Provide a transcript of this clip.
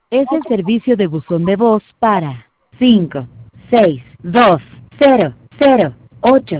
Es el servicio de buzón de voz para 5, 6, 2, 0, 0, 8.